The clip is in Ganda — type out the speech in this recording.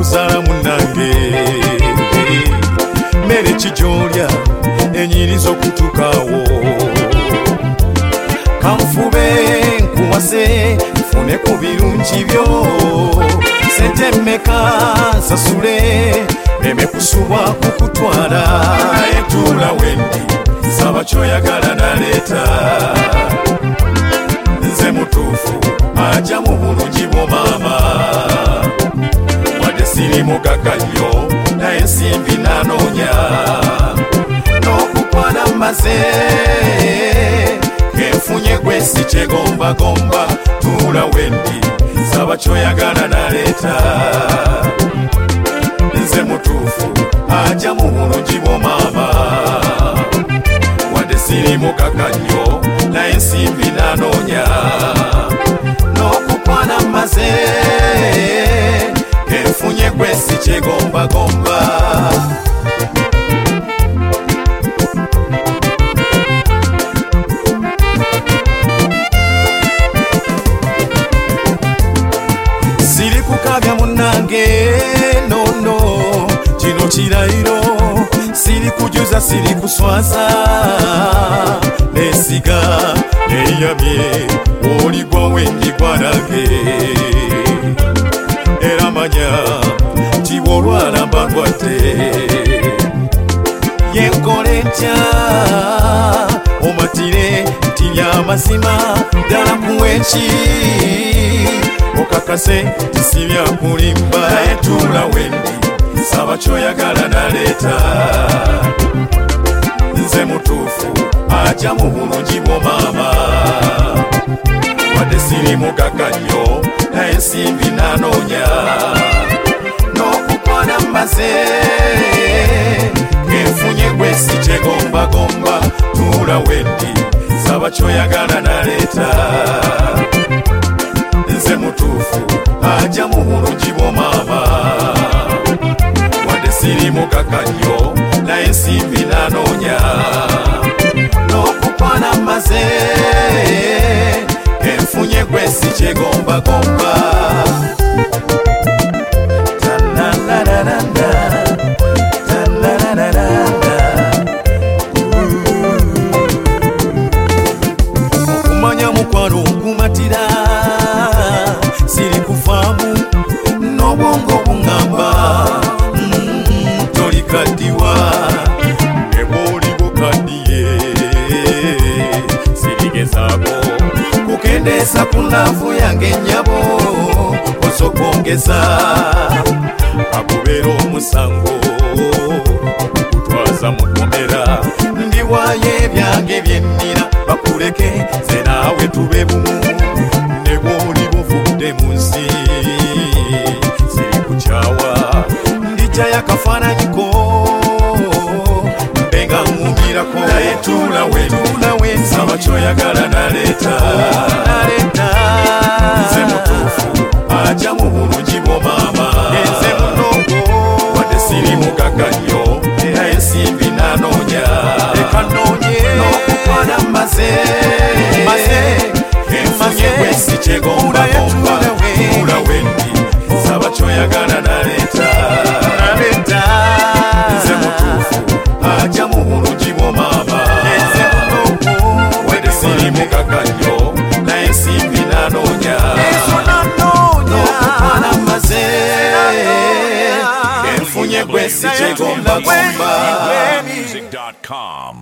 kuzala munange mere kijolya enyiriza okutukawo kanfube nkuwase nfune ku birungi byo sente mmeka nsasule neme kusubwa kukutwala etula wendi saba kyoyagala naleeta nze mutuufu aja mu bulungi bwo maama wadde siri mugagga nnyo naye ensimbi nanoonya n'okukwana mmaze kenfunye gwe si kyegombagomba tuula wendi saba kyoyagala naleeta nze mutuufu aja mu bulungi bwo maama wadde siri mugagga nnyo naye ensimbi nanoonya n'okukwana mmaze kenfunye gwe si kyegombagomba siri kukabya munange nono kino kirayiro siri kujuza siri kuswaza nesiga neyamye oligwa wendi gwanage era manya tiwolwala mbagwadde yenkole ntya omatire nti byamazima ddala kuwenki okakase tisibya kulimba etula wendi saba kyoyagala naleeta nze mutuufu aja mu bulungi bwo maama wadde siri mugagga nnyo naye ensimbi nanoonya n'okukwana mmaze kenfunye gwe si kyegombagomba tuula wendi saba kyoyagala naleeta nze mutuufu aja mu bulungi bwo maama wadde siri mugagga nnyo naye ensimbi nanoonya n'okukwana mmaze kenfunye gwe si kyegombagomba okumanya mukwano nkumatira siri kufaamu n'obwongo buŋŋamba tolikaddiwa ne bw'oli bukaddiye sirigezaako kukendeeza ku naavu yange ennyabo osokwongeza akubeera omusango okukutwaza mu kkomera ndiwaayo ebyange byennina bakuleke ze naawe tube bumu ne bw'oli buvudde mu nsi siri kukyawa ndijjayo akafaananyiko mbenga nŋumirako naye tuula wendi saba kyoyagala naleeta nze mutuufu aja mu bulungi bwo maama nze munongo wadde siri mugagga nnyo naye ensimbi nanoonya leka noonye n'okukwana mmaze kenfunye gwe si kyegombagomba tuula wendi saba kyoyagala naleeta nze mutuufu aja mu bulungi bwo maama wadde siri mugagga nnyo naye ensimbi nanoonya n'okukwana mmaze kenfunye gwe si kyegombagomba music.com